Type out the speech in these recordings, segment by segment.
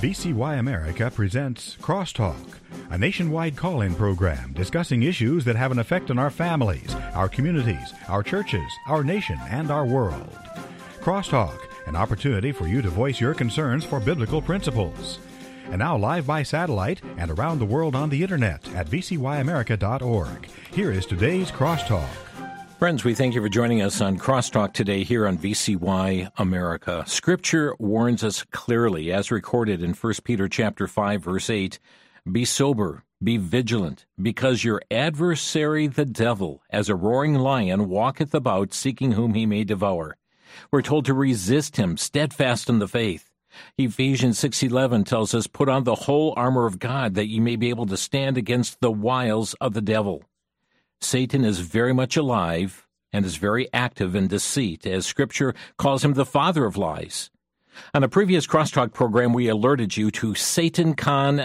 VCY America presents Crosstalk, a nationwide call-in program discussing issues that have an effect on our families, our communities, our churches, our nation, and our world. Crosstalk, an opportunity for you to voice your concerns for biblical principles. And now live by satellite and around the world on the internet at vcyamerica.org. Here is today's Crosstalk. Friends, we thank you for joining us on Crosstalk today here on VCY America. Scripture warns us clearly, as recorded in 1 Peter chapter 5, verse 8, "Be sober, be vigilant, because your adversary the devil, as a roaring lion, walketh about, seeking whom he may devour." We're told to resist him, steadfast in the faith. Ephesians 6:11 tells us, "Put on the whole armor of God, that ye may be able to stand against the wiles of the devil." Satan is very much alive and is very active in deceit, as Scripture calls him the father of lies. On a previous Crosstalk program, we alerted you to SatanCon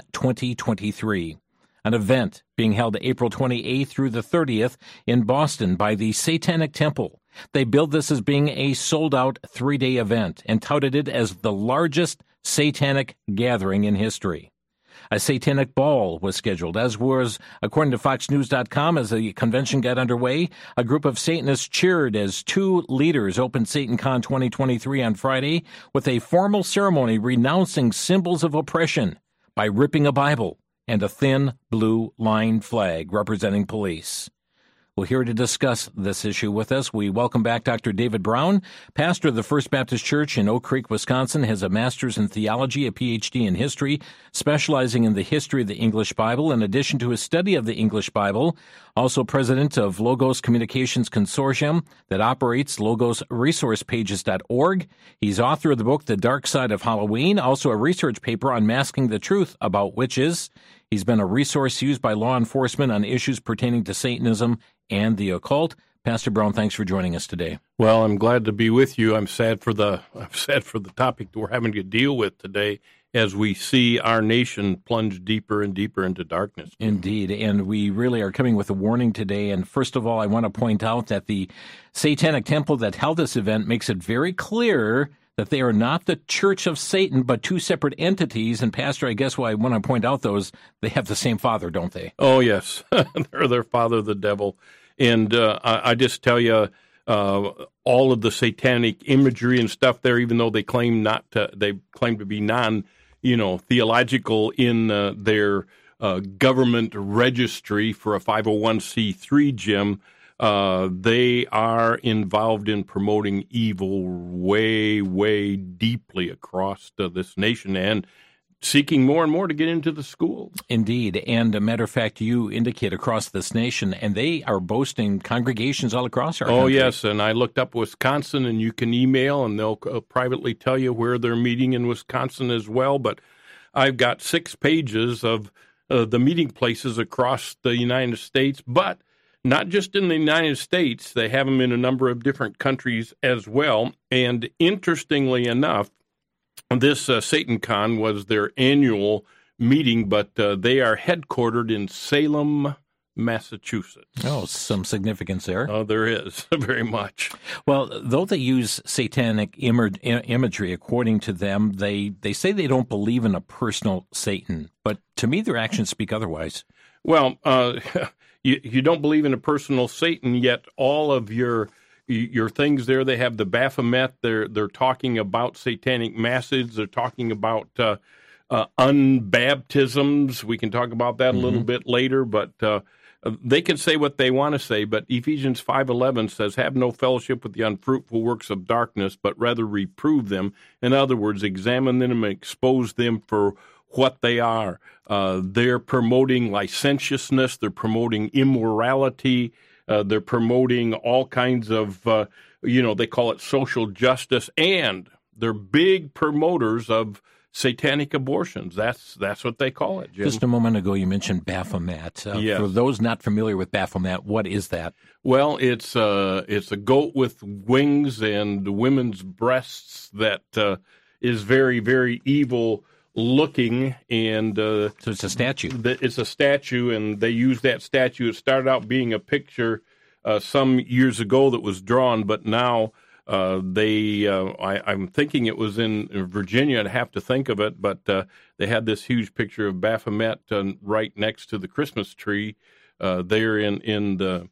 2023, an event being held April 28th through the 30th in Boston by the Satanic Temple. They billed this as being a sold-out 3-day event and touted it as the largest satanic gathering in history. A satanic ball was scheduled, as was, according to FoxNews.com, as the convention got underway. A group of Satanists cheered as two leaders opened SatanCon 2023 on Friday with a formal ceremony renouncing symbols of oppression by ripping a Bible and a thin blue line flag representing police. Well, here to discuss this issue with us, we welcome back Dr. David Brown, pastor of the First Baptist Church in Oak Creek, Wisconsin, has a master's in theology, a PhD in history, specializing in the history of the English Bible, in addition to his study of the English Bible, also president of Logos Communications Consortium that operates logosresourcepages.org. He's author of the book, The Dark Side of Halloween, also a research paper on masking the truth about witches. He's been a resource used by law enforcement on issues pertaining to Satanism and the occult. Pastor Brown, thanks for joining us today. Well, I'm glad to be with you. I'm sad for the topic that we're having to deal with today as we see our nation plunge deeper and deeper into darkness. Indeed, and we really are coming with a warning today. And first of all, I want to point out that the Satanic Temple that held this event makes it very clear that they are not the Church of Satan, but two separate entities. And Pastor, I guess why I want to point out those, they have the same father, don't they? Oh, yes. They're their father, the devil. And I just tell you, all of the satanic imagery and stuff there, even though they claim to be theological in their government registry for a 501c3, Jim, they are involved in promoting evil way, way deeply across this nation and seeking more and more to get into the schools. Indeed. And a matter of fact, you indicate across this nation, and they are boasting congregations all across our country. Oh, yes. And I looked up Wisconsin, and you can email, and they'll privately tell you where they're meeting in Wisconsin as well. But I've got 6 pages of the meeting places across the United States, but not just in the United States. They have them in a number of different countries as well. And interestingly enough, this SatanCon was their annual meeting, but they are headquartered in Salem, Massachusetts. Oh, some significance there. Oh, there is, very much. Well, though they use satanic imagery, according to them, they say they don't believe in a personal Satan. But to me, their actions speak otherwise. Well, you don't believe in a personal Satan, yet all of your things there, they have the Baphomet. They're talking about satanic masses. They're talking about unbaptisms. We can talk about that a little bit later, but they can say what they want to say. But Ephesians 5:11 says, "Have no fellowship with the unfruitful works of darkness, but rather reprove them." In other words, examine them and expose them for what they are. They're promoting licentiousness. They're promoting immorality. They're promoting all kinds of, they call it social justice, and they're big promoters of satanic abortions. That's what they call it, Jim. Just a moment ago, you mentioned Baphomet. Yes. For those not familiar with Baphomet, what is that? Well, it's a goat with wings and women's breasts that is very, very evil looking, and so it's a statue. It's a statue, and they use that statue. It started out being a picture some years ago that was drawn, but now I'm thinking it was in Virginia. I'd have to think of it, but they had this huge picture of Baphomet right next to the Christmas tree there in the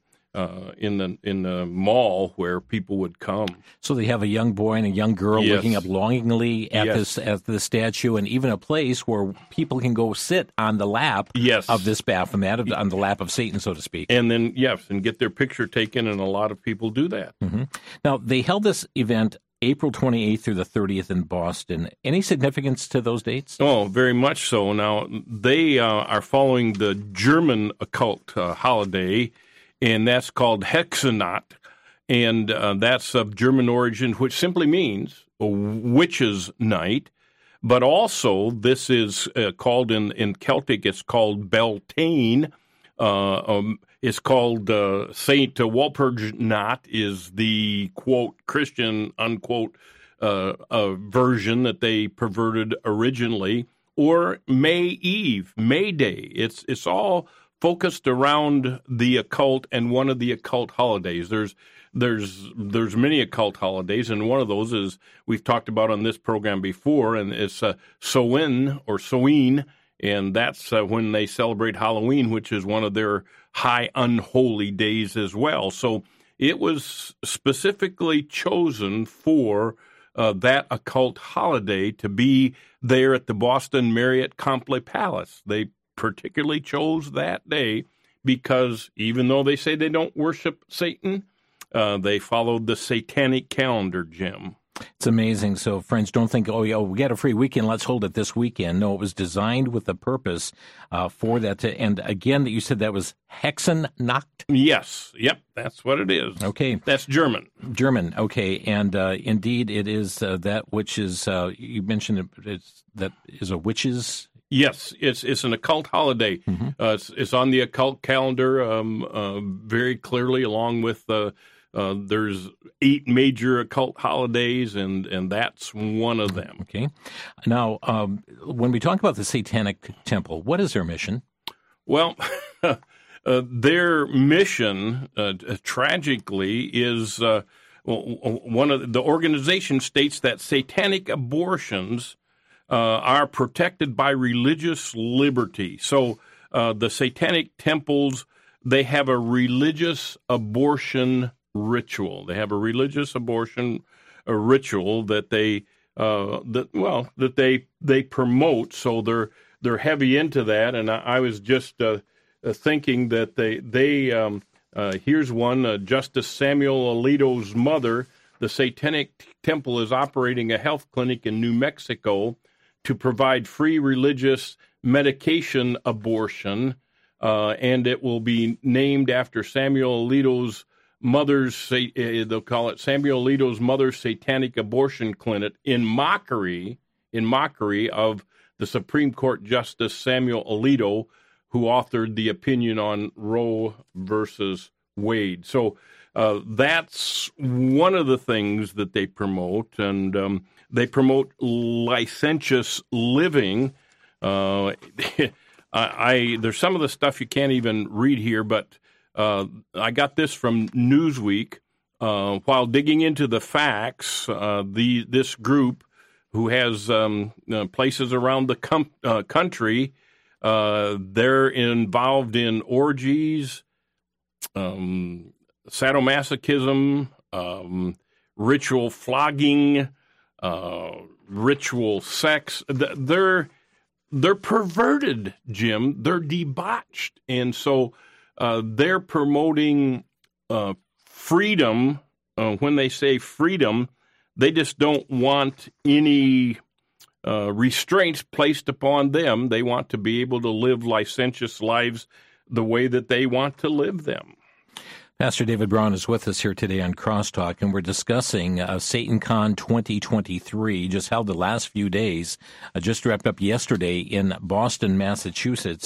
mall where people would come. So they have a young boy and a young girl looking up longingly at the statue, and even a place where people can go sit on the lap of this Baphomet, on the lap of Satan, so to speak. And then, and get their picture taken, and a lot of people do that. Mm-hmm. Now, they held this event April 28th through the 30th in Boston. Any significance to those dates? Oh, very much so. Now, they are following the German occult holiday, and that's called Hexennacht, and that's of German origin, which simply means a witch's night. But also, this is called in Celtic, it's called Beltane. It's called Saint Walpurgisnacht is the, quote, Christian, unquote, version that they perverted originally, or May Eve, May Day. It's all focused around the occult and one of the occult holidays. There's many occult holidays, and one of those is we've talked about on this program before, and it's Samhain or Samhain, and that's when they celebrate Halloween, which is one of their high unholy days as well. So it was specifically chosen for that occult holiday to be there at the Boston Marriott Copley Palace. They particularly chose that day because even though they say they don't worship Satan, they followed the satanic calendar, Jim. It's amazing. So, friends, don't think, we got a free weekend, let's hold it this weekend. No, it was designed with a purpose for that. And again, that you said that was Hexennacht? Yes. Yep, that's what it is. Okay. That's German. Okay. And indeed, it is that which is, you mentioned that is a witch's... Yes, it's an occult holiday. Mm-hmm. It's on the occult calendar very clearly, along with there's 8 major occult holidays, and that's one of them. Okay. Now, when we talk about the Satanic Temple, what is their mission? Well, their mission, tragically, is one of the organization states that satanic abortions are protected by religious liberty. So the Satanic Temples, they have a religious abortion ritual. They have a religious abortion ritual that they promote. So they're heavy into that. And I was just thinking that they here's one, Justice Samuel Alito's mother. The Satanic Temple is operating a health clinic in New Mexico to provide free religious medication abortion, and it will be named after Samuel Alito's mother's, they'll call it Samuel Alito's mother's satanic abortion clinic in mockery of the Supreme Court Justice Samuel Alito, who authored the opinion on Roe versus Wade. So that's one of the things that they promote, and they promote licentious living. There's some of the stuff you can't even read here, but I got this from Newsweek. While digging into the facts, this group, who has places around the country, they're involved in orgies, sadomasochism, ritual flogging, ritual sex. They're perverted, Jim. They're debauched. And so they're promoting freedom. When they say freedom, they just don't want any restraints placed upon them. They want to be able to live licentious lives the way that they want to live them. Pastor David Braun is with us here today on Crosstalk, and we're discussing SatanCon 2023, just held the last few days, just wrapped up yesterday in Boston, Massachusetts.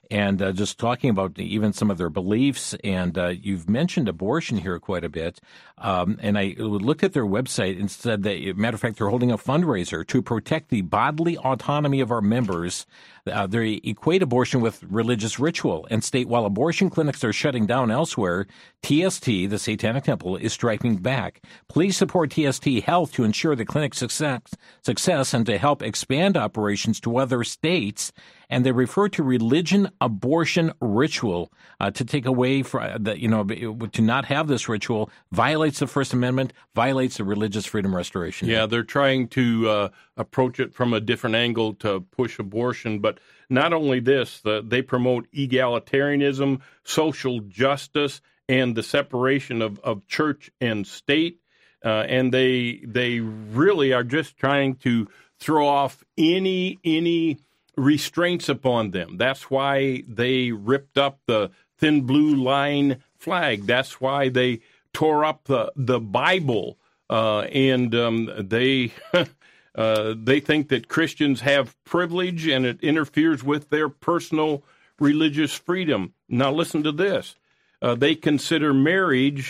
and just talking about even some of their beliefs. And you've mentioned abortion here quite a bit. And I looked at their website and said that, matter of fact, they're holding a fundraiser to protect the bodily autonomy of our members. They equate abortion with religious ritual and state while abortion clinics are shutting down elsewhere, TST, the Satanic Temple, is striking back. Please support TST Health to ensure the clinic's success and to help expand operations to other states. And they refer to religion abortion ritual to take away from to not have this ritual violates the First Amendment, violates the Religious Freedom Restoration Act. Yeah, they're trying to approach it from a different angle to push abortion. But not only this, they promote egalitarianism, social justice, and the separation of church and state. And they really are just trying to throw off any restraints upon them. That's why they ripped up the thin blue line flag. That's why they tore up the Bible, and they they think that Christians have privilege and it interferes with their personal religious freedom. Now listen to this. They consider marriage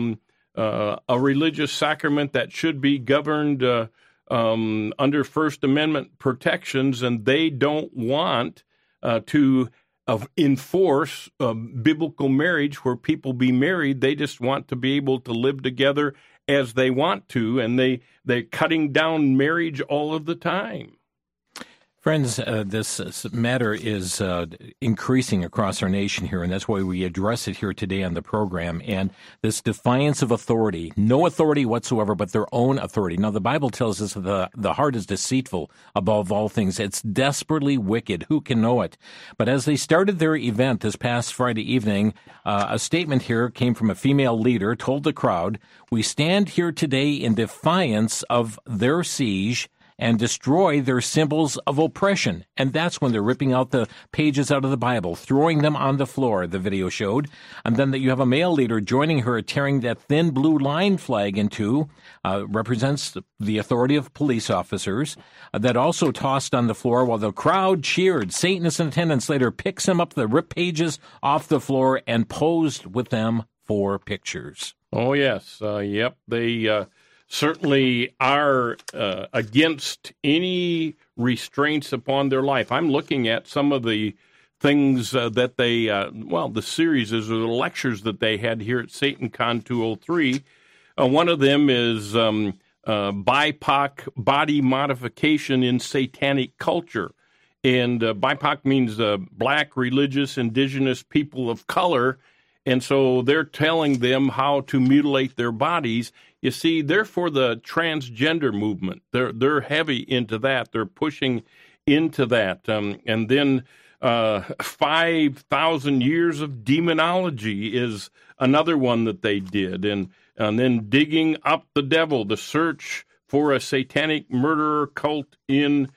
a religious sacrament that should be governed under First Amendment protections, and they don't want to enforce biblical marriage where people be married. They just want to be able to live together as they want to, and they're cutting down marriage all of the time. Friends, this matter is increasing across our nation here, and that's why we address it here today on the program. And this defiance of authority, no authority whatsoever but their own authority. Now, the Bible tells us that the heart is deceitful above all things. It's desperately wicked. Who can know it? But as they started their event this past Friday evening, a statement here came from a female leader, told the crowd, "We stand here today in defiance of their siege and destroy their symbols of oppression." And that's when they're ripping out the pages out of the Bible, throwing them on the floor, the video showed. And then that you have a male leader joining her, tearing that thin blue line flag in two, represents the authority of police officers, that also tossed on the floor while the crowd cheered. Satan is in attendance later picks him up, the ripped pages off the floor, and posed with them for pictures. Oh, yes. Yep. They certainly are against any restraints upon their life. I'm looking at some of the things that they, the series or the lectures that they had here at SatanCon 203. One of them is BIPOC, body modification in satanic culture. And BIPOC means black, religious, indigenous people of color. And so they're telling them how to mutilate their bodies. You see, they're for the transgender movement. They're heavy into that. They're pushing into that. And then 5,000 years of demonology is another one that they did. And then digging up the devil, the search for a satanic murderer cult in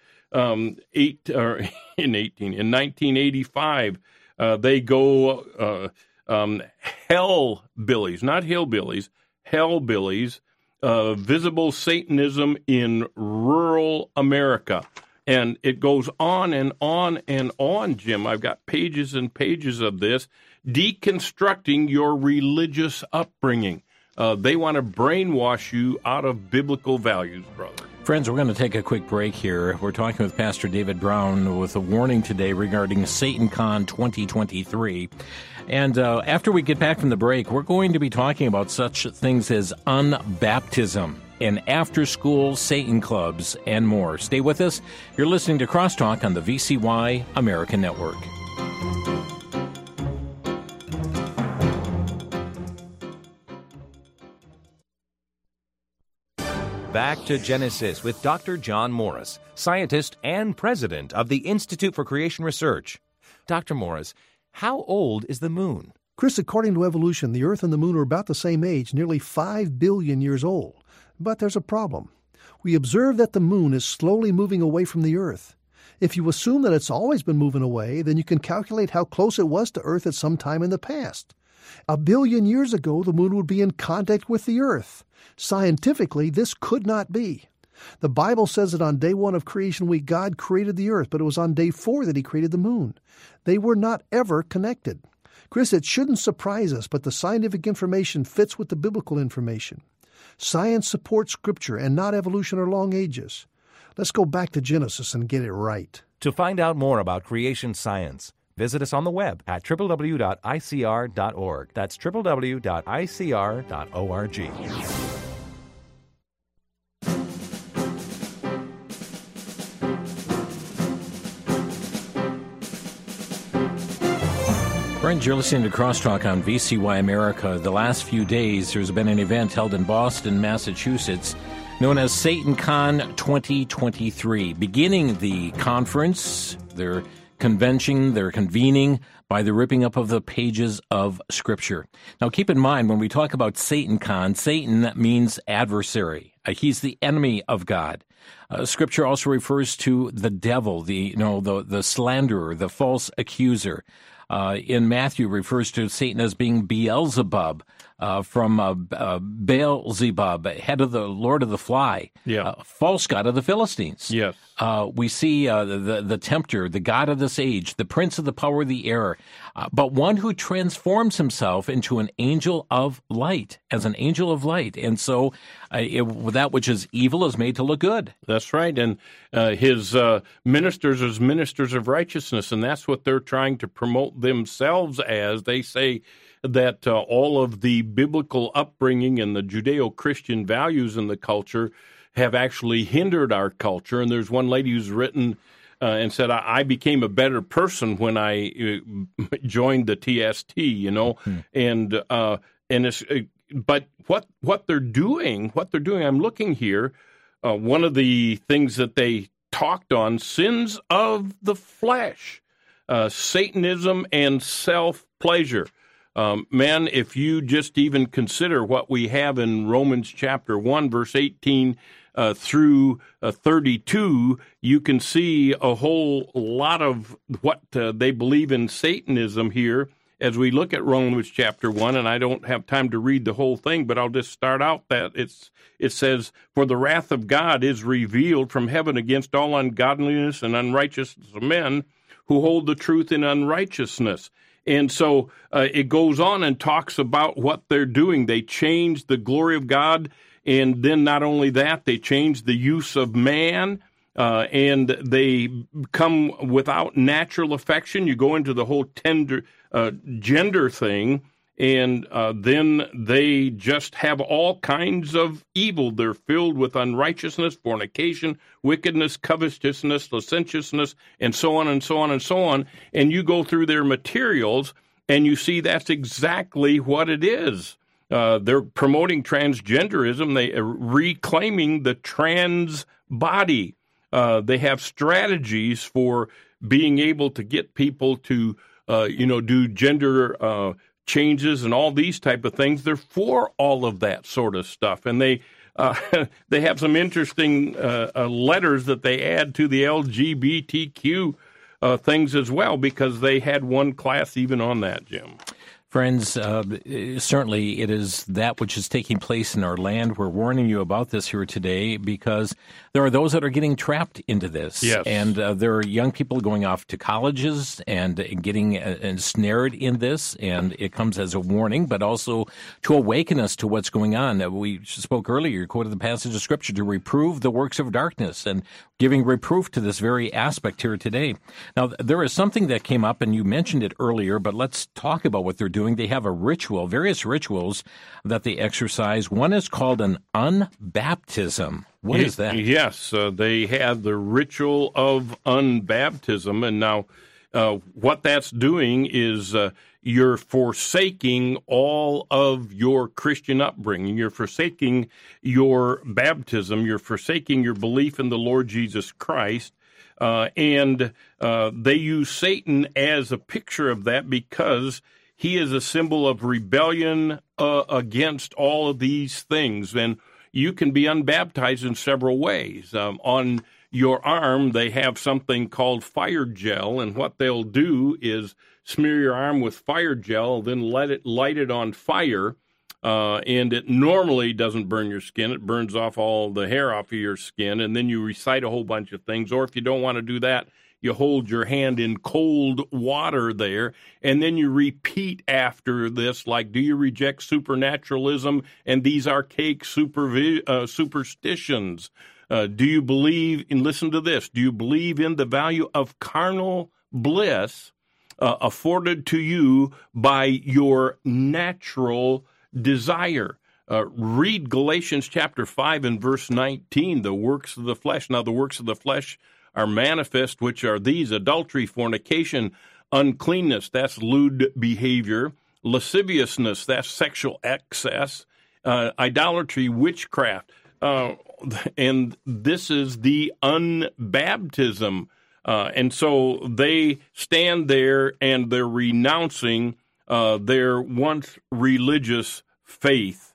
1985. They go hellbillies, not hillbillies, hellbillies, visible Satanism in rural America. And it goes on and on and on, Jim. I've got pages and pages of this, deconstructing your religious upbringing. They want to brainwash you out of biblical values, brother. Friends, we're going to take a quick break here. We're talking with Pastor David Brown with a warning today regarding SatanCon 2023. And after we get back from the break, we're going to be talking about such things as unbaptism and after-school Satan clubs and more. Stay with us. You're listening to Crosstalk on the VCY American Network. Back to Genesis with Dr. John Morris, scientist and president of the Institute for Creation Research. Dr. Morris, how old is the moon? Chris, according to evolution, the Earth and the moon are about the same age, nearly 5 billion years old. But there's a problem. We observe that the moon is slowly moving away from the Earth. If you assume that it's always been moving away, then you can calculate how close it was to Earth at some time in the past. 1 billion years ago, the moon would be in contact with the Earth. Scientifically, this could not be. The Bible says that on day 1 of creation week, God created the earth, but it was on day 4 that he created the moon. They were not ever connected. Chris, it shouldn't surprise us, but the scientific information fits with the biblical information. Science supports Scripture and not evolution or long ages. Let's go back to Genesis and get it right. To find out more about creation science, visit us on the web at www.icr.org. That's www.icr.org. Friends, you're listening to Crosstalk on VCY America. The last few days, there's been an event held in Boston, Massachusetts, known as SatanCon 2023. Beginning the conference, their convention, their convening by the ripping up of the pages of Scripture. Now, keep in mind, when we talk about SatanCon, Satan means adversary. He's the enemy of God. Scripture also refers to the devil, the slanderer, the false accuser. In Matthew, refers to Satan as being Beelzebub, from Beelzebub, head of the Lord of the Fly, false god of the Philistines. Yes. We see the tempter, the god of this age, the prince of the power of the air, but one who transforms himself into an angel of light, as an angel of light. And so that which is evil is made to look good. That's right. And his ministers as ministers of righteousness, and that's what they're trying to promote themselves as. They say that all of the biblical upbringing and the Judeo-Christian values in the culture have actually hindered our culture. And there's one lady who's written and said, I became a better person when I joined the TST, and it's, but what they're doing, I'm looking here, one of the things that they talked on, sins of the flesh, Satanism and self-pleasure. Man, if you just even consider what we have in Romans chapter 1, verse 18 through 32, you can see a whole lot of what they believe in Satanism here as we look at Romans chapter 1, and I don't have time to read the whole thing, but I'll just start out that it says, "For the wrath of God is revealed from heaven against all ungodliness and unrighteousness of men who hold the truth in unrighteousness." And so it goes on and talks about what they're doing. They change the glory of God, and then not only that, they change the use of man, and they come without natural affection. You go into the whole gender thing, and then they just have all kinds of evil. They're filled with unrighteousness, fornication, wickedness, covetousness, licentiousness, and so on and so on and so on. And you go through their materials, and you see that's exactly what it is. They're promoting transgenderism. They are reclaiming the trans body. They have strategies for being able to get people to, do gender changes and all these type of things. They're for all of that sort of stuff, and they have some interesting letters that they add to the LGBTQ things as well, because they had one class even on that, Jim. Friends, certainly it is that which is taking place in our land. We're warning you about this here today because there are those that are getting trapped into this. Yes. And there are young people going off to colleges and getting ensnared in this. And it comes as a warning, but also to awaken us to what's going on. We spoke earlier, you quoted the passage of Scripture, to reprove the works of darkness, and giving reproof to this very aspect here today. Now, there is something that came up, and you mentioned it earlier, but let's talk about what they're doing. They have a ritual, various rituals that they exercise. One is called an unbaptism. What is that? Yes, they have the ritual of unbaptism. And now what that's doing is you're forsaking all of your Christian upbringing. You're forsaking your baptism. You're forsaking your belief in the Lord Jesus Christ. And they use Satan as a picture of that because he is a symbol of rebellion against all of these things. And you can be unbaptized in several ways. On your arm, they have something called fire gel, and what they'll do is smear your arm with fire gel, then light it on fire. and it normally doesn't burn your skin. It burns off all the hair off of your skin, and then you recite a whole bunch of things. Or if you don't want to do that, you hold your hand in cold water there, and then you repeat after this, like, do you reject supernaturalism and these archaic superstitions? Do you believe, and listen to this, do you believe in the value of carnal bliss afforded to you by your natural desire? Read Galatians chapter 5 and verse 19, the works of the flesh. Now, the works of the flesh are manifest, which are these: adultery, fornication, uncleanness, that's lewd behavior, lasciviousness, that's sexual excess, idolatry, witchcraft. And this is the unbaptism. And so they stand there and they're renouncing their once religious faith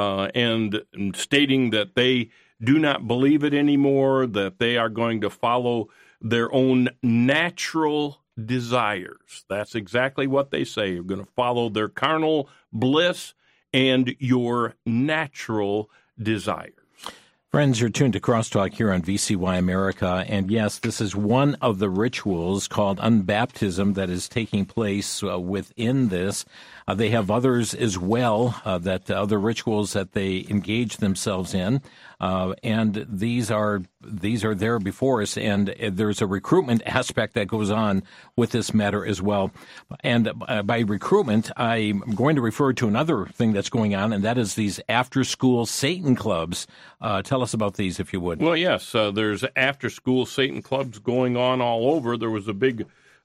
and stating that they do not believe it anymore, that they are going to follow their own natural desires. That's exactly what they say. You're going to follow their carnal bliss and your natural desires. Friends, you're tuned to Crosstalk here on VCY America, and yes, this is one of the rituals called unbaptism that is taking place within this. They have others as well, other rituals that they engage themselves in, and these are there before us, and there's a recruitment aspect that goes on with this matter as well. And by recruitment, I'm going to refer to another thing that's going on, and that is these after-school Satan clubs. Tell us about these, if you would. Well, yes, there's after-school Satan clubs going on all over. There was a big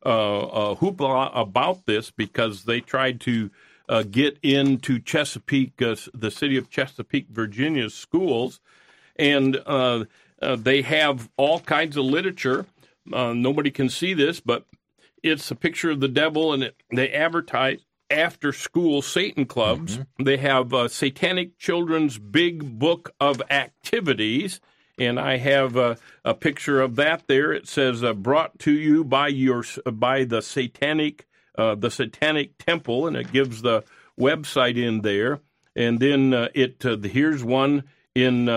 hoopla about this because they tried to get into Chesapeake, the city of Chesapeake, Virginia's schools, and they have all kinds of literature. Nobody can see this, but it's a picture of the devil, and they advertise after-school Satan clubs. Mm-hmm. They have Satanic Children's Big Book of Activities, and I have a picture of that there. It says, brought to you by the Satanic Temple, and it gives the website in there. And then here's one in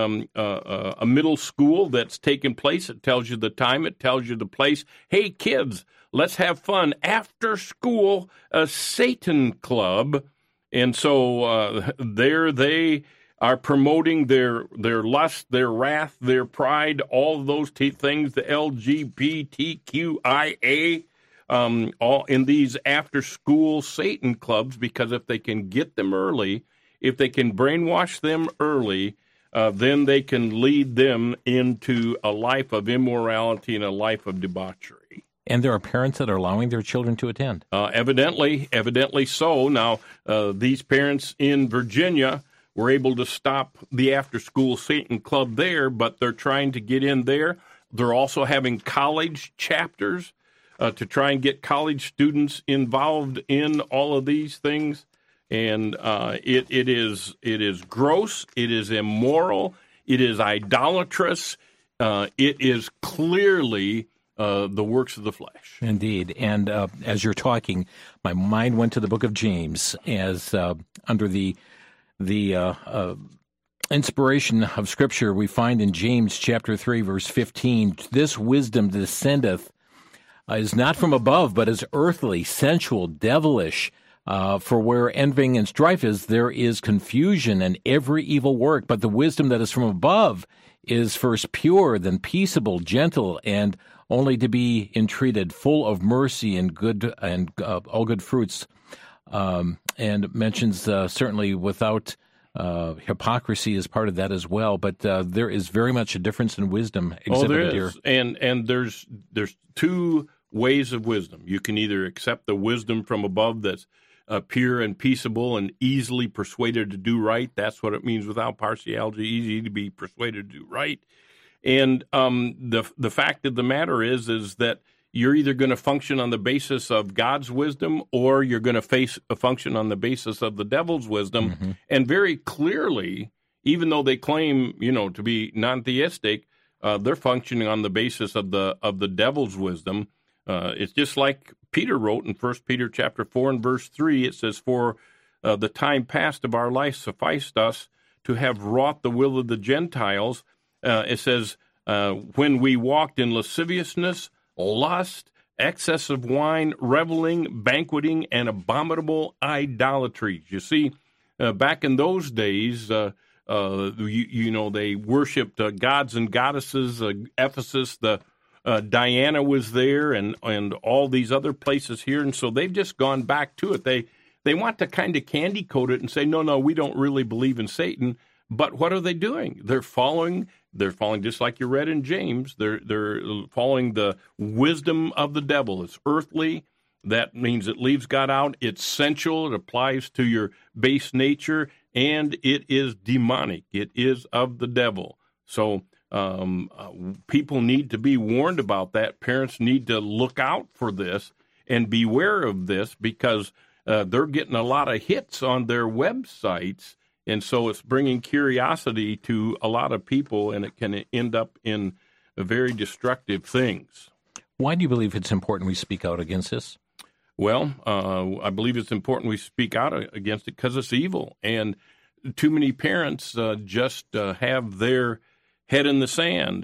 a middle school that's taken place. It tells you the time. It tells you the place. Hey, kids, let's have fun. After school, a Satan club. And so there they are promoting their lust, their wrath, their pride, all of those things, the LGBTQIA, all in these after-school Satan clubs, because if they can get them early, if they can brainwash them early, then they can lead them into a life of immorality and a life of debauchery. And there are parents that are allowing their children to attend. Evidently so. Now, these parents in Virginia were able to stop the after-school Satan club there, but they're trying to get in there. They're also having college chapters to try and get college students involved in all of these things. And it is gross, it is immoral, it is idolatrous, it is clearly the works of the flesh. Indeed. And as you're talking, my mind went to the book of James as under the inspiration of Scripture we find in James chapter 3, verse 15, this wisdom descendeth is not from above, but is earthly, sensual, devilish. For where envying and strife is, there is confusion and every evil work. But the wisdom that is from above is first pure, then peaceable, gentle, and only to be entreated, full of mercy and good and all good fruits. And mentions certainly without hypocrisy is part of that as well. But there is very much a difference in wisdom exhibited here. And there's two ways of wisdom. You can either accept the wisdom from above that's pure and peaceable and easily persuaded to do right. That's what it means without partiality, easy to be persuaded to do right. And the fact of the matter is that you're either going to function on the basis of God's wisdom or you're going to function on the basis of the devil's wisdom. Mm-hmm. And very clearly, even though they claim, to be non-theistic, they're functioning on the basis of the devil's wisdom. It's just like Peter wrote in 1 Peter chapter 4 and verse 3. It says, "For the time past of our life sufficed us to have wrought the will of the Gentiles. It says, when we walked in lasciviousness, lust, excess of wine, reveling, banqueting, and abominable idolatries. You see, back in those days, they worshipped gods and goddesses. Ephesus, Diana was there, and all these other places here, and so they've just gone back to it. They want to kind of candy coat it and say, no, we don't really believe in Satan. But what are they doing? They're following just like you read in James. They're following the wisdom of the devil. It's earthly. That means it leaves God out. It's sensual. It applies to your base nature, and it is demonic. It is of the devil. So people need to be warned about that. Parents need to look out for this and beware of this, because they're getting a lot of hits on their websites, and so it's bringing curiosity to a lot of people, and it can end up in very destructive things. Why do you believe it's important we speak out against this? Well, I believe it's important we speak out against it because it's evil, and too many parents just have their head in the sand.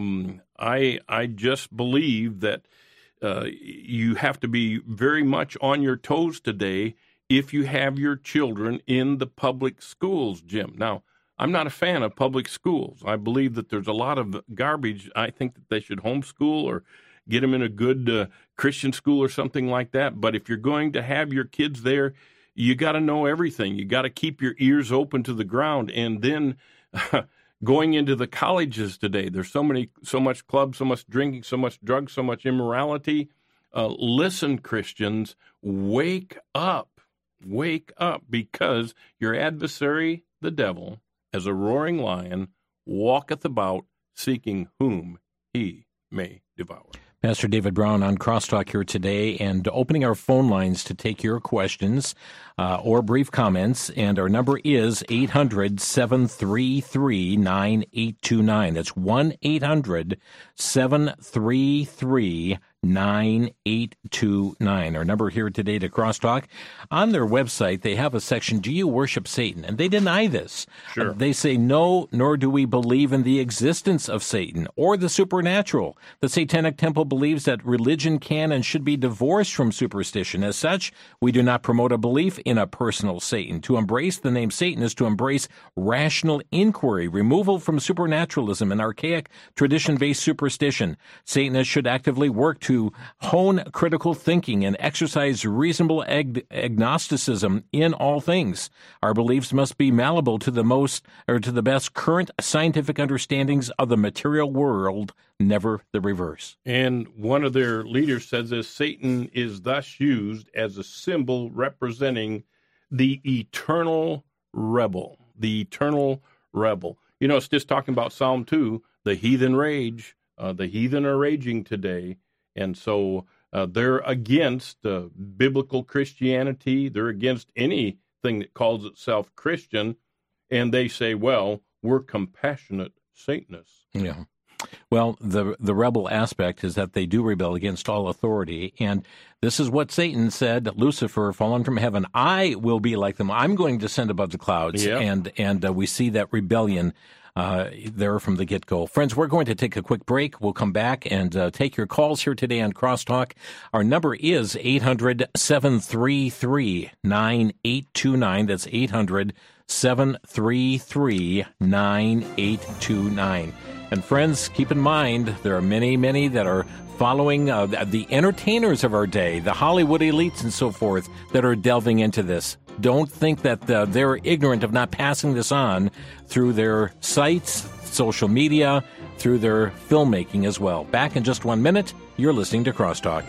I just believe that you have to be very much on your toes today if you have your children in the public schools, Jim. Now, I'm not a fan of public schools. I believe that there's a lot of garbage. I think that they should homeschool or get them in a good Christian school or something like that. But if you're going to have your kids there, you got to know everything. You got to keep your ears open to the ground. And then going into the colleges today, there's so much clubs, so much drinking, so much drugs, so much immorality. Listen, Christians, wake up, because your adversary, the devil, as a roaring lion, walketh about seeking whom he may devour. Pastor David Brown on Crosstalk here today, and opening our phone lines to take your questions or brief comments. And our number is 800-733-9829. That's 1-800-733-9829. Our number here today to Crosstalk. On their website, they have a section, Do You Worship Satan? And they deny this. Sure. They say, no, nor do we believe in the existence of Satan or the supernatural. The Satanic Temple believes that religion can and should be divorced from superstition. As such, we do not promote a belief in a personal Satan. To embrace the name Satan is to embrace rational inquiry, removal from supernaturalism and archaic tradition-based superstition. Satanists should actively work to hone critical thinking and exercise reasonable agnosticism in all things. Our beliefs must be malleable to the best current scientific understandings of the material world, never the reverse. And one of their leaders says this: Satan is thus used as a symbol representing the eternal rebel. The eternal rebel. You know, it's just talking about Psalm 2, the heathen rage. The heathen are raging today. And so they're against biblical Christianity. They're against anything that calls itself Christian. And they say, well, we're compassionate Satanists. Yeah. Well, the rebel aspect is that they do rebel against all authority. And this is what Satan said, Lucifer, fallen from heaven, I will be like them. I'm going to descend above the clouds. Yeah. And we see that rebellion there from the get-go. Friends, we're going to take a quick break. We'll come back and take your calls here today on Crosstalk. Our number is 800-733-9829. That's 800-733-9829. And friends, keep in mind, there are many, many that are following the entertainers of our day, the Hollywood elites and so forth, that are delving into this. Don't think that they're ignorant of not passing this on through their sites, social media, through their filmmaking as well. Back in just 1 minute, you're listening to Crosstalk.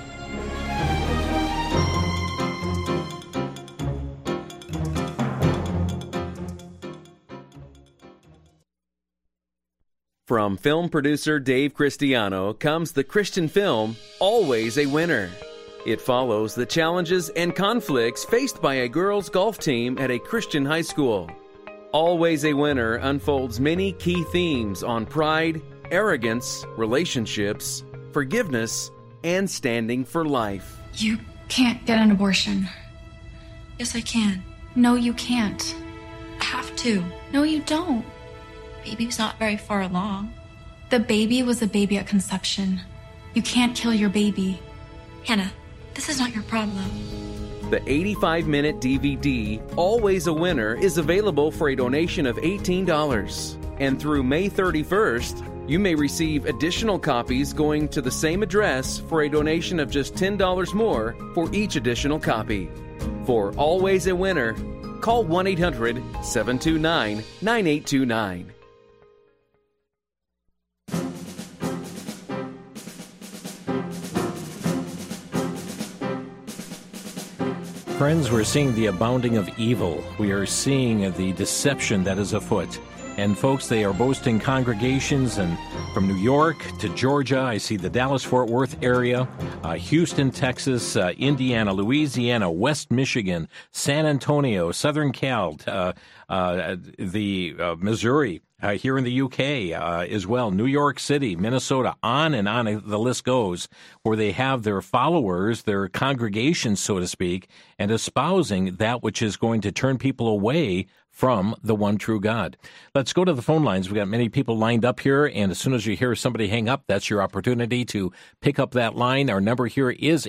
From film producer Dave Cristiano comes the Christian film, Always a Winner. It follows the challenges and conflicts faced by a girls' golf team at a Christian high school. Always a Winner unfolds many key themes on pride, arrogance, relationships, forgiveness, and standing for life. You can't get an abortion. Yes, I can. No, you can't. I have to. No, you don't. Baby's not very far along. The baby was a baby at conception. You can't kill your baby. Hannah, this is not your problem. The 85-minute DVD, Always a Winner, is available for a donation of $18. And through May 31st, you may receive additional copies going to the same address for a donation of just $10 more for each additional copy. For Always a Winner, call 1-800-729-9829. Friends, we're seeing the abounding of evil. We are seeing the deception that is afoot. And folks, they are boasting congregations, and from New York to Georgia, I see the Dallas-Fort Worth area, Houston, Texas, Indiana, Louisiana, West Michigan, San Antonio, Southern Cal, Missouri, here in the UK as well, New York City, Minnesota, on and on the list goes, where they have their followers, their congregations, so to speak, and espousing that which is going to turn people away from the one true God. Let's go to the phone lines. We've got many people lined up here, and as soon as you hear somebody hang up, that's your opportunity to pick up that line. Our number here is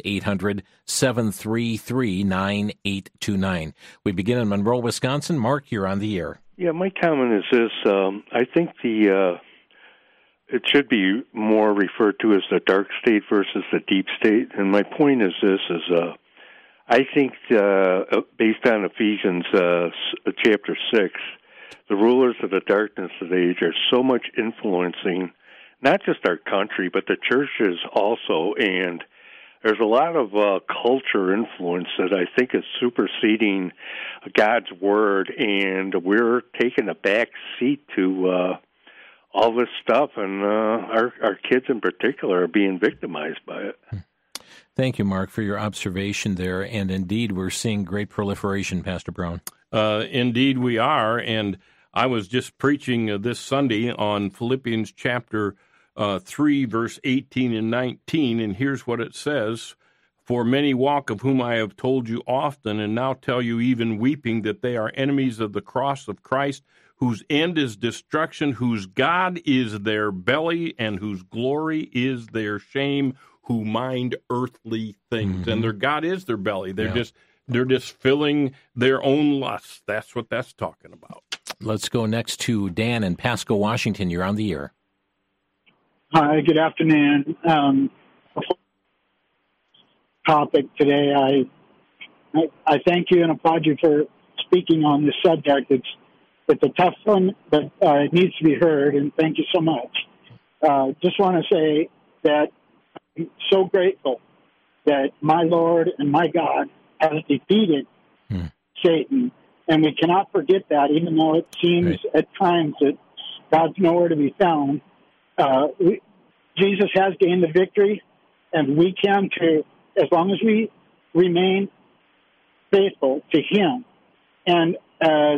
800-733-9829. We begin in Monroe, Wisconsin. Mark, you're on the air. Yeah, my comment is this. I think it should be more referred to as the dark state versus the deep state. And my point is this, I think based on Ephesians chapter 6, the rulers of the darkness of the age are so much influencing not just our country, but the churches also. And there's a lot of culture influence that I think is superseding God's word, and we're taking a back seat to all this stuff, and our kids in particular are being victimized by it. Thank you, Mark, for your observation there. And indeed, we're seeing great proliferation, Pastor Brown. Indeed, we are. And I was just preaching this Sunday on Philippians chapter 3, verse 18 and 19, and here's what it says. For many walk, of whom I have told you often, and now tell you even weeping, that they are enemies of the cross of Christ, whose end is destruction, whose God is their belly, and whose glory is their shame, who mind earthly things. Mm-hmm. And their God is their belly. They're just filling their own lusts. That's what that's talking about. Let's go next to Dan in Pasco, Washington. You're on the air. Hi, good afternoon. Topic today. I thank you and applaud you for speaking on this subject. It's a tough one, but it needs to be heard, and thank you so much. Just want to say that I'm so grateful that my Lord and my God has defeated Satan, and we cannot forget that, even though it seems at times that God's nowhere to be found. Jesus has gained the victory, and we can too, as long as we remain faithful to Him. And as,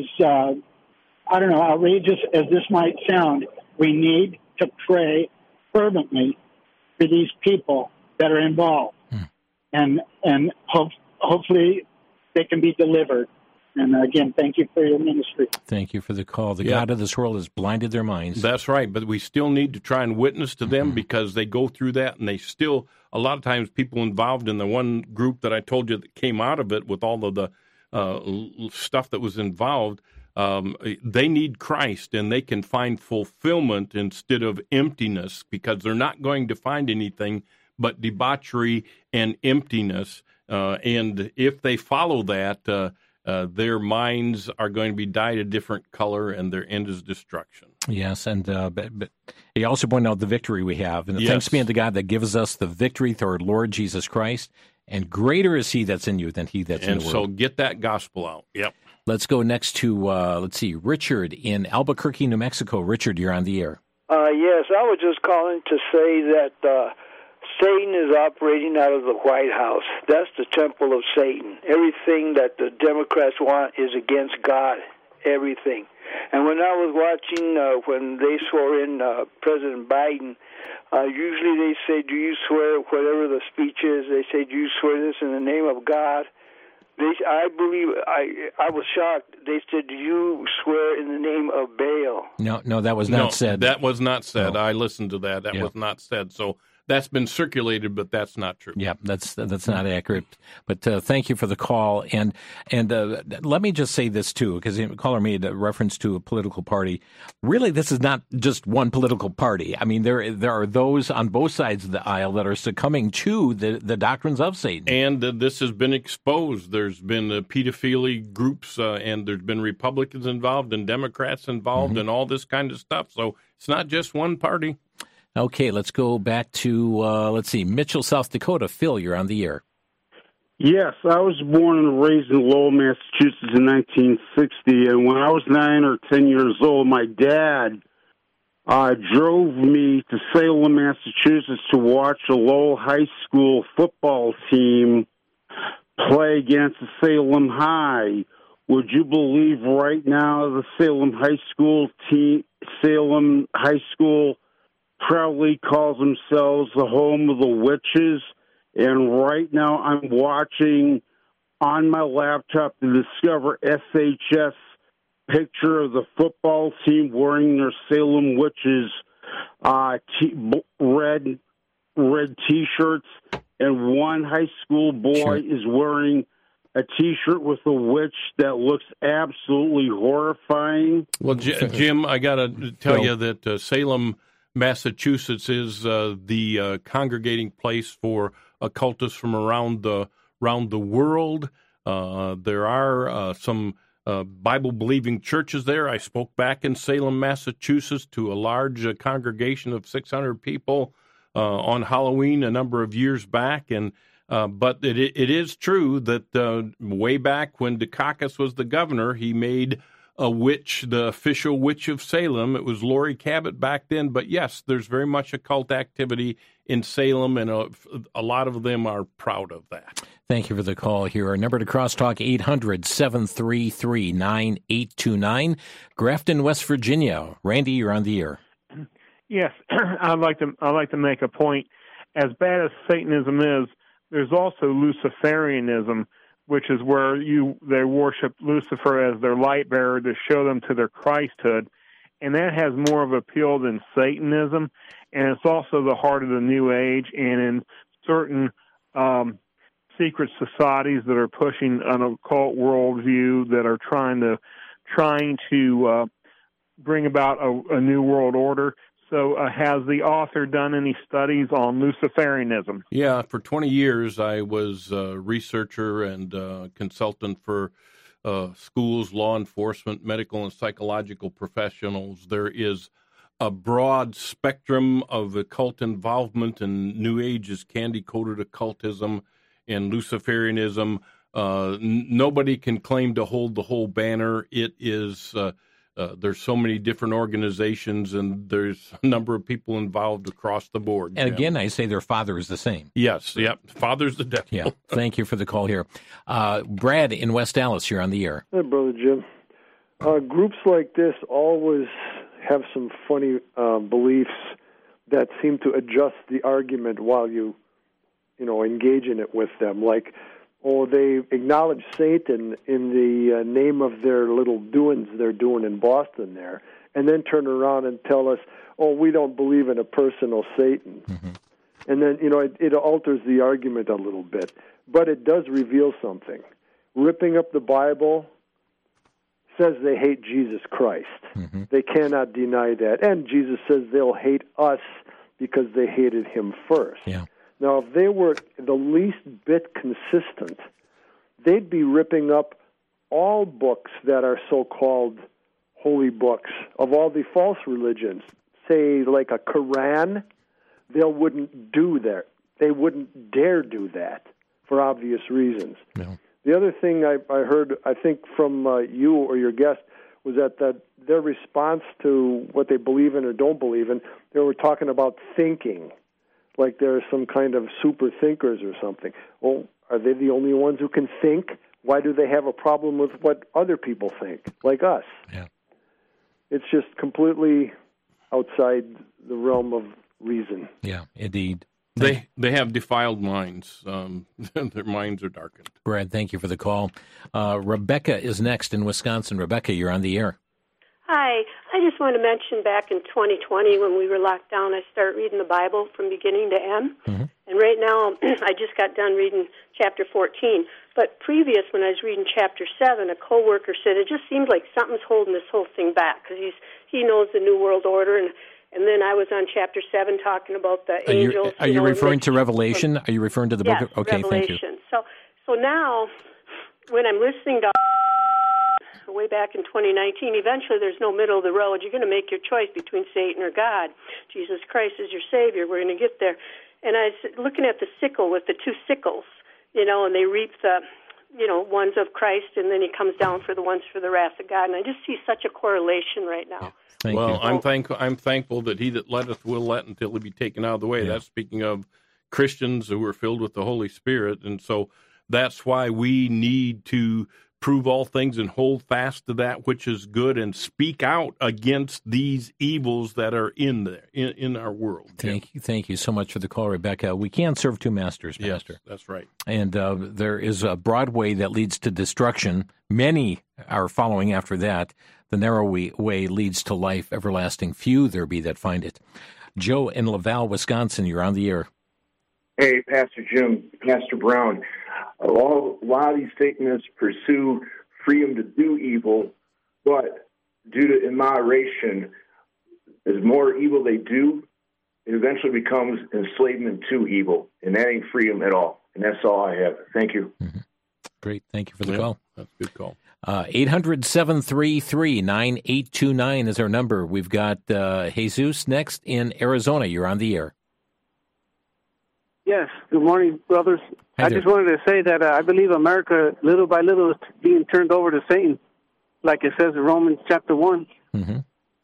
outrageous as this might sound, we need to pray fervently for these people that are involved. And hopefully they can be delivered. And again, thank you for your ministry. Thank you for the call. The God of this world has blinded their minds. That's right, but we still need to try and witness to them because they go through that, and they still, a lot of times people involved in the one group that I told you that came out of it with all of the stuff that was involved, they need Christ, and they can find fulfillment instead of emptiness because they're not going to find anything but debauchery and emptiness. And if they follow that, their minds are going to be dyed a different color, and their end is destruction. Yes, and but he also pointed out the victory we have. And thanks be unto God that gives us the victory through our Lord Jesus Christ. And greater is He that's in you than he that's in the world. And so get that gospel out. Yep. Let's go next to, Richard in Albuquerque, New Mexico. Richard, you're on the air. Yes, I was just calling to say that Satan is operating out of the White House. That's the temple of Satan. Everything that the Democrats want is against God, everything. And when I was watching, when they swore in President Biden, usually they say, do you swear, whatever the speech is, they say, do you swear this in the name of God? I believe I was shocked. They said, "Do you swear in the name of Baal?" No, that was not said. That was not said. No. I listened to that. That was not said. So that's been circulated, but that's not true. Yeah, that's not accurate. But thank you for the call. And let me just say this, too, because the caller made a reference to a political party. Really, this is not just one political party. I mean, there are those on both sides of the aisle that are succumbing to the doctrines of Satan. And this has been exposed. There's been pedophilia groups, and there's been Republicans involved and Democrats involved and all this kind of stuff. So it's not just one party. Okay, let's go back to, Mitchell, South Dakota. Phil, you're on the air. Yes, I was born and raised in Lowell, Massachusetts in 1960, and when I was 9 or 10 years old, my dad drove me to Salem, Massachusetts to watch a Lowell High School football team play against the Salem High. Would you believe right now the Salem High School proudly calls themselves the home of the witches, and right now I'm watching on my laptop to discover SHS picture of the football team wearing their Salem Witches red T-shirts, and one high school boy is wearing a T-shirt with a witch that looks absolutely horrifying. Well, Jim, I got to tell you that Salem, Massachusetts is the congregating place for occultists from around the world. There are some Bible-believing churches there. I spoke back in Salem, Massachusetts, to a large congregation of 600 people on Halloween a number of years back, and but it is true that way back when Dukakis was the governor, he made a witch, the official witch of Salem. It was Lori Cabot back then. But yes, there's very much occult activity in Salem, and a lot of them are proud of that. Thank you for the call here. Our number to crosstalk, 800-733-9829. Grafton, West Virginia. Randy, you're on the air. Yes, I'd like to make a point. As bad as Satanism is, there's also Luciferianism, which is where they worship Lucifer as their light bearer to show them to their Christhood. And that has more of appeal than Satanism. And it's also the heart of the New Age. And in certain secret societies that are pushing an occult worldview, that are trying to bring about a new world order. So has the author done any studies on Luciferianism? Yeah, for 20 years I was a researcher and consultant for schools, law enforcement, medical and psychological professionals. There is a broad spectrum of occult involvement, and New Age is candy-coated occultism and Luciferianism. Nobody can claim to hold the whole banner. It is... there's so many different organizations, and there's a number of people involved across the board. And again, I say their father is the same. Yes, yep. Father's the devil. Yeah. Thank you for the call here. Brad in West Dallas, you're on the air. Hey, Brother Jim. Groups like this always have some funny beliefs that seem to adjust the argument while you engage in it with them. Like, they acknowledge Satan in the name of their little doings they're doing in Boston there, and then turn around and tell us, we don't believe in a personal Satan. Mm-hmm. And then, it alters the argument a little bit. But it does reveal something. Ripping up the Bible says they hate Jesus Christ. Mm-hmm. They cannot deny that. And Jesus says they'll hate us because they hated him first. Yeah. Now, if they were the least bit consistent, they'd be ripping up all books that are so-called holy books of all the false religions. Say, like a Quran, they wouldn't do that. They wouldn't dare do that for obvious reasons. No. The other thing I heard, I think, from you or your guest, was that their response to what they believe in or don't believe in, they were talking about thinking. Like they're some kind of super thinkers or something. Well, are they the only ones who can think? Why do they have a problem with what other people think, like us? Yeah. It's just completely outside the realm of reason. Yeah, indeed. They have defiled minds. Their minds are darkened. Brad, thank you for the call. Rebecca is next in Wisconsin. Rebecca, you're on the air. Hi. I just want to mention back in 2020 when we were locked down, I started reading the Bible from beginning to end. Mm-hmm. And right now, I just got done reading chapter 14. But previous, when I was reading chapter 7, a coworker said it just seems like something's holding this whole thing back because he knows the New World Order. And then I was on chapter 7 talking about the angels. Are you referring to Revelation? Are you referring to the book? Okay, Revelation. Thank you. So now, when I'm listening to way back in 2019, eventually there's no middle of the road. You're going to make your choice between Satan or God. Jesus Christ is your Savior. We're going to get there. And I was looking at the sickle with the two sickles, and they reap the, ones of Christ, and then he comes down for the ones for the wrath of God. And I just see such a correlation right now. Thank you. I'm thankful that he that letteth will let until he be taken out of the way. Yeah. That's speaking of Christians who are filled with the Holy Spirit. And so that's why we need to prove all things and hold fast to that which is good and speak out against these evils that are in our world. Thank you so much for the call, Rebecca. We can't serve two masters, Pastor. Yes, that's right. And there is a broad way that leads to destruction. Many are following after that. The narrow way leads to life everlasting. Few there be that find it. Joe in Laval, Wisconsin, you're on the air. Hey, Pastor Jim, Pastor Brown. A lot of these Satanists pursue freedom to do evil, but due to immoderation, as more evil they do, it eventually becomes enslavement to evil, and that ain't freedom at all. And that's all I have. Thank you. Mm-hmm. Great. Thank you for the call. That's a good call. 800-733-9829 is our number. We've got Jesus next in Arizona. You're on the air. Yes. Good morning, brothers. Hi there. I just wanted to say that I believe America, little by little, is being turned over to Satan, like it says in Romans chapter 1. Mm-hmm.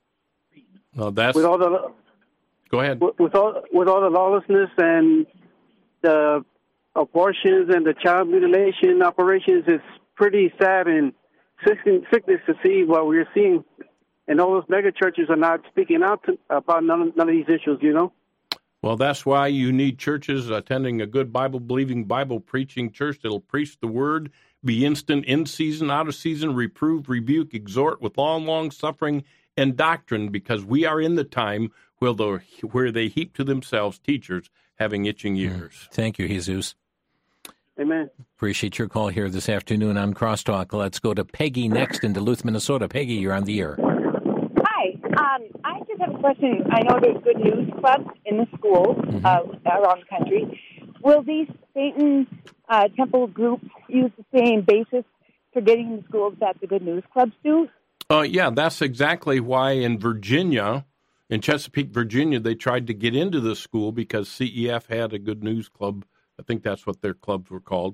Well, that's... With all the... Go ahead. With all the lawlessness and the abortions and the child mutilation operations, it's pretty sad and sickness to see what we're seeing. And all those mega churches are not speaking out about none of these issues, Well, that's why you need churches attending a good Bible-believing, Bible-preaching church that'll preach the word, be instant, in season, out of season, reprove, rebuke, exhort with long suffering and doctrine, because we are in the time where they heap to themselves teachers having itching ears. Thank you, Jesus. Amen. Appreciate your call here this afternoon on Crosstalk. Let's go to Peggy next in Duluth, Minnesota. Peggy, you're on the air. Hi. I just have a question. I know there's good news clubs in the schools around the country. Will these Satan temple groups use the same basis for getting in schools that the good news clubs do? Yeah, that's exactly why in Virginia, in Chesapeake, Virginia, they tried to get into the school because CEF had a good news club. I think that's what their clubs were called.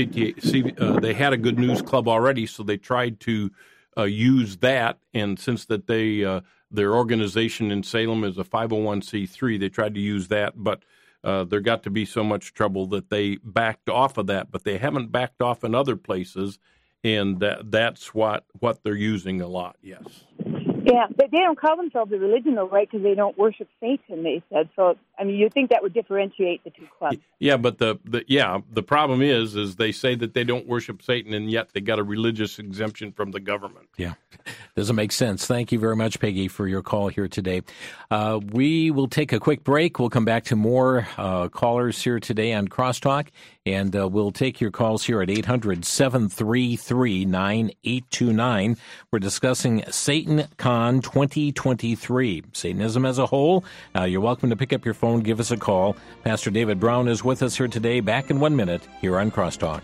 They had a good news club already, so they tried to use that. And since that their organization in Salem is a 501c3, they tried to use that. But there got to be so much trouble that they backed off of that. But they haven't backed off in other places, and that's what they're using a lot, yes. Yeah, but they don't call themselves a religion, though, right? Because they don't worship Satan, they said. So, I mean, you'd think that would differentiate the two clubs. Yeah, but the problem is they say that they don't worship Satan, and yet they got a religious exemption from the government. Yeah, doesn't make sense. Thank you very much, Peggy, for your call here today. We will take a quick break. We'll come back to more callers here today on Crosstalk, and we'll take your calls here at 800-733-9829. We're discussing SatanCon 2023. Satanism as a whole. You're welcome to pick up your phone, give us a call. Pastor David Brown is with us here today. Back in 1 minute here on Crosstalk.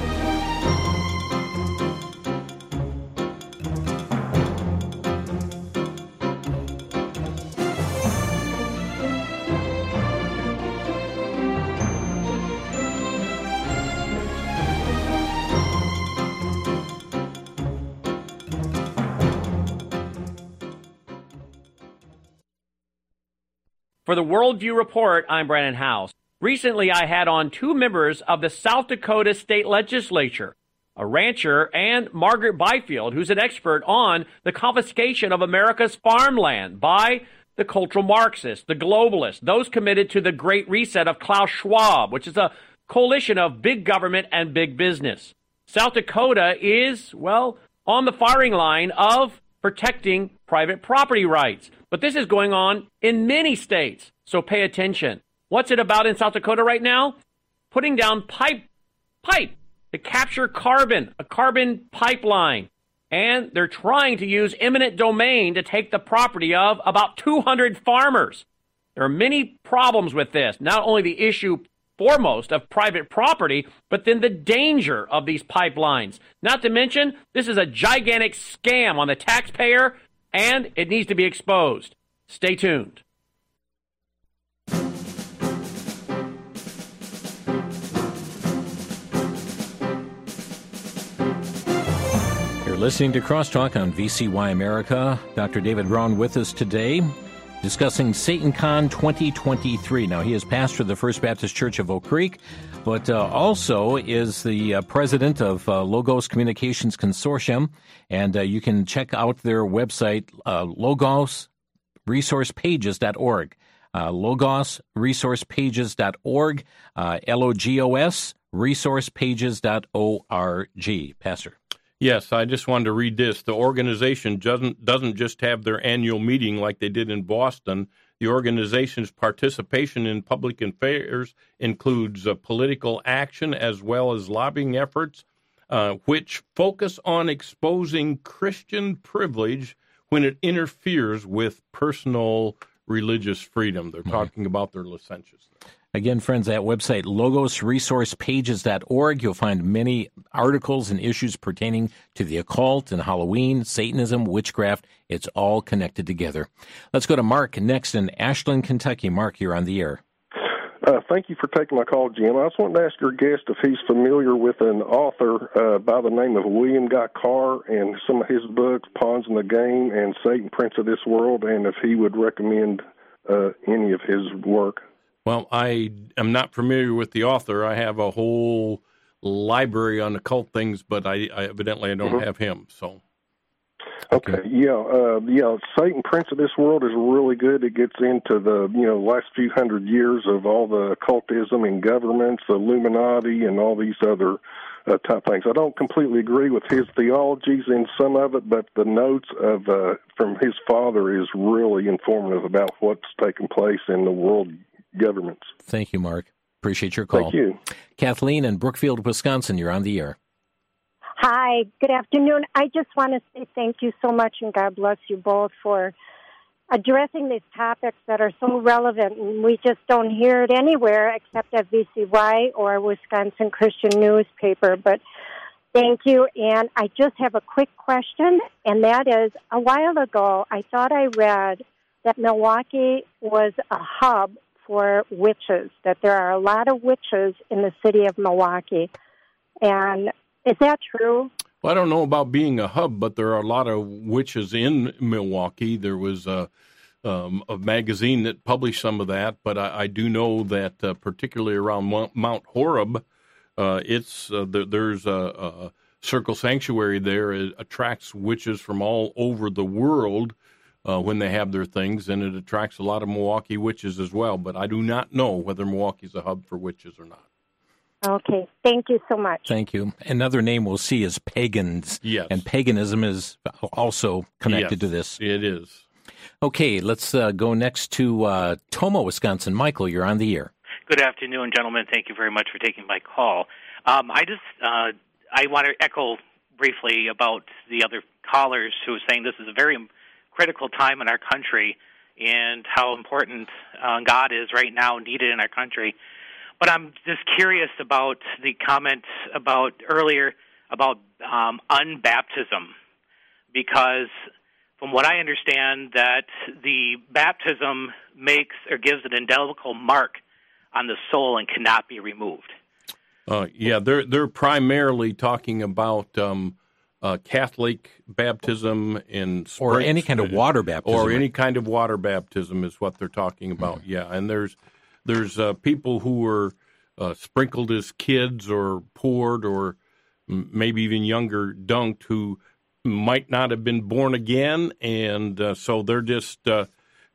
For the Worldview Report, I'm Brandon House. Recently, I had on two members of the South Dakota State Legislature, a rancher, and Margaret Byfield, who's an expert on the confiscation of America's farmland by the cultural Marxists, the globalists, those committed to the Great Reset of Klaus Schwab, which is a coalition of big government and big business. South Dakota is, well, on the firing line of protecting private property rights. But this is going on in many states, so pay attention. What's it about in South Dakota right now? Putting down pipe to capture carbon, a carbon pipeline. And they're trying to use eminent domain to take the property of about 200 farmers. There are many problems with this, not only the issue foremost of private property, but then the danger of these pipelines. Not to mention, this is a gigantic scam on the taxpayer, and it needs to be exposed. Stay tuned. You're listening to Crosstalk on VCY America. Dr. David Brown with us today, discussing SatanCon 2023. Now, he is pastor of the First Baptist Church of Oak Creek, but also is the president of Logos Communications Consortium, and you can check out their website, logosresourcepages.org. logosresourcepages.org, LOGOS, resourcepages.org. Pastor. Yes, I just wanted to read this. The organization doesn't just have their annual meeting like they did in Boston. The organization's participation in public affairs includes political action as well as lobbying efforts, which focus on exposing Christian privilege when it interferes with personal religious freedom. They're talking about their licentiousness. Again, friends, that website, logosresourcepages.org, you'll find many articles and issues pertaining to the occult and Halloween, Satanism, witchcraft. It's all connected together. Let's go to Mark next in Ashland, Kentucky. Mark, you're on the air. Thank you for taking my call, Jim. I just wanted to ask your guest if he's familiar with an author by the name of William Guy Carr and some of his books, Pawns in the Game and Satan, Prince of This World, and if he would recommend any of his work. Well, I am not familiar with the author. I have a whole library on occult things, but I evidently don't have him. So, okay, Satan, Prince of This World is really good. It gets into the last few hundred years of all the occultism in governments, the Illuminati, and all these other type things. I don't completely agree with his theologies in some of it, but the notes of from his father is really informative about what's taking place in the world governments. Thank you, Mark. Appreciate your call. Thank you. Kathleen in Brookfield, Wisconsin, you're on the air. Hi, good afternoon. I just want to say thank you so much, and God bless you both for addressing these topics that are so relevant, and we just don't hear it anywhere except at VCY or Wisconsin Christian newspaper. But thank you, and I just have a quick question, and that is, a while ago, I thought I read that Milwaukee was a hub for witches, that there are a lot of witches in the city of Milwaukee. And is that true? Well, I don't know about being a hub, but there are a lot of witches in Milwaukee. There was a magazine that published some of that, but I do know that particularly around Mount Horeb, there's a circle sanctuary there. It attracts witches from all over the world when they have their things, and it attracts a lot of Milwaukee witches as well. But I do not know whether Milwaukee's a hub for witches or not. Okay, thank you so much. Thank you. Another name we'll see is pagans. Yes. And paganism is also connected to this. It is. Okay, let's go next to Tomah, Wisconsin. Michael, you're on the air. Good afternoon, gentlemen. Thank you very much for taking my call. I want to echo briefly about the other callers who were saying this is a very critical time in our country and how important God is right now, needed in our country. But I'm just curious about the comment about earlier about unbaptism, because from what I understand, that the baptism makes or gives an indelible mark on the soul and cannot be removed. They're primarily talking about Catholic baptism or any kind of water baptism. Or any kind of water baptism is what they're talking about. Mm-hmm. Yeah, and there's people who were sprinkled as kids or poured or maybe even younger dunked who might not have been born again, and so they're just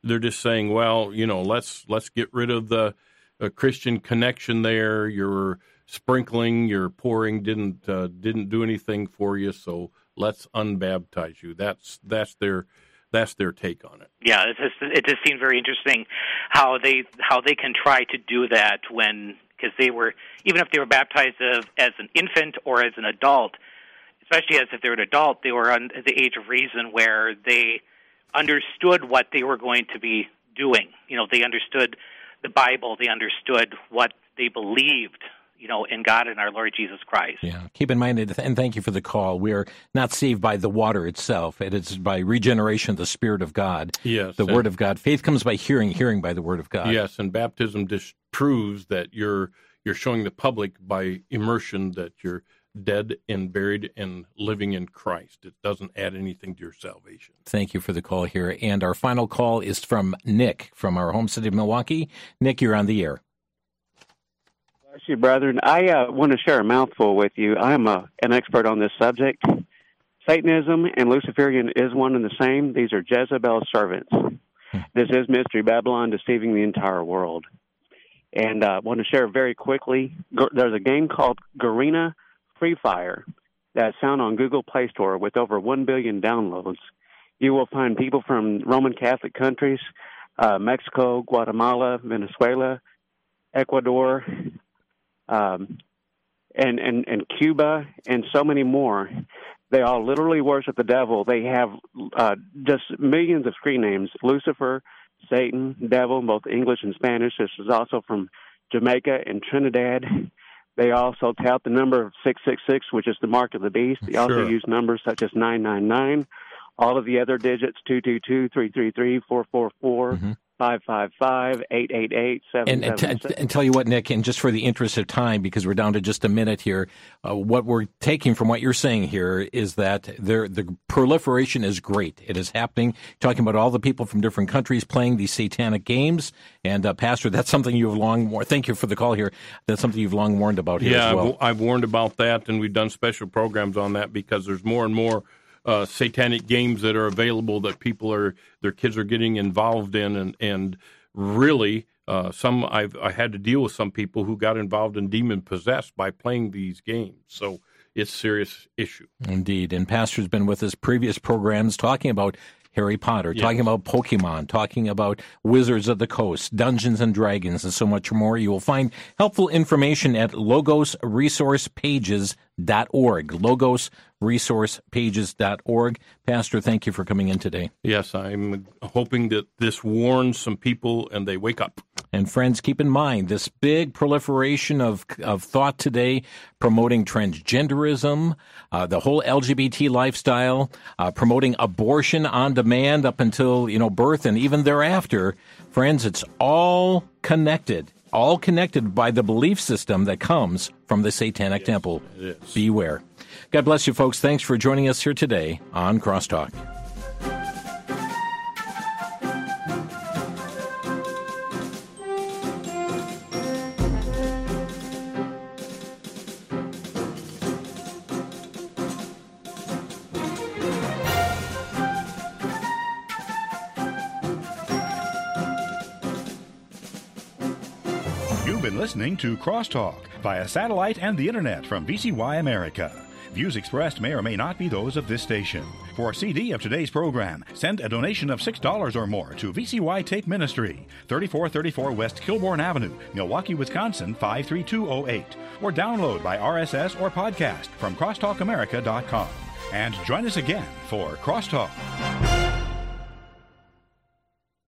they're just saying, well, let's get rid of the Christian connection there. Your sprinkling, your pouring didn't do anything for you, so let's unbaptize you. That's their take on it. Yeah, it just seemed very interesting how they can try to do that because even if they were baptized as an infant or as an adult, especially as if they're an adult, they were on the age of reason where they understood what they were going to be doing. They understood the Bible. They understood what they believed, in God and our Lord Jesus Christ. Yeah. Keep in mind, and thank you for the call, we are not saved by the water itself. It is by regeneration of the Spirit of God, yes, the Word of God. Faith comes by hearing by the Word of God. Yes, and baptism just proves that you're showing the public by immersion that you're dead and buried and living in Christ. It doesn't add anything to your salvation. Thank you for the call here. And our final call is from Nick from our home city of Milwaukee. Nick, you're on the air. Bless you, brethren. I want to share a mouthful with you. I'm an expert on this subject. Satanism and Luciferian is one and the same. These are Jezebel's servants. This is Mystery Babylon deceiving the entire world. And I want to share very quickly. There's a game called Garena Free Fire that's found on Google Play Store with over 1 billion downloads. You will find people from Roman Catholic countries, Mexico, Guatemala, Venezuela, Ecuador, and Cuba, and so many more. They all literally worship the devil. They have just millions of screen names: Lucifer, Satan, devil, in both English and Spanish. This is also from Jamaica and Trinidad. They also tout the number of 666, which is the mark of the beast. They also use numbers such as 999, all of the other digits, 222, 333, 444, 555, 888, 777. And tell you what, Nick, and just for the interest of time, because we're down to just a minute here, what we're taking from what you're saying here is that the proliferation is great. It is happening. Talking about all the people from different countries playing these satanic games. And, Pastor, that's something you've thank you for the call here. That's something you've long warned about here as well. I've warned about that, and we've done special programs on that because there's more and more satanic games that are available that their kids are getting involved in, and really I had to deal with some people who got involved in demon possessed by playing these games. So it's a serious issue. Indeed, and Pastor's been with us previous programs talking about Harry Potter, talking about Pokemon, talking about Wizards of the Coast, Dungeons and Dragons, and so much more. You will find helpful information at logosresourcepages.org, logosresourcepages.org. Pastor, thank you for coming in today. Yes, I'm hoping that this warns some people and they wake up. And friends, keep in mind this big proliferation of thought today promoting transgenderism, the whole LGBT lifestyle, promoting abortion on demand up until, birth and even thereafter. Friends, it's all connected by the belief system that comes from the Satanic Temple. Beware. God bless you, folks. Thanks for joining us here today on Crosstalk. Listening to Crosstalk via satellite and the internet from VCY America. Views expressed may or may not be those of this station. For a CD of today's program, send a donation of $6 or more to VCY Tape Ministry, 3434 West Kilbourne Avenue, Milwaukee, Wisconsin, 53208, or download by RSS or podcast from crosstalkamerica.com. And join us again for Crosstalk.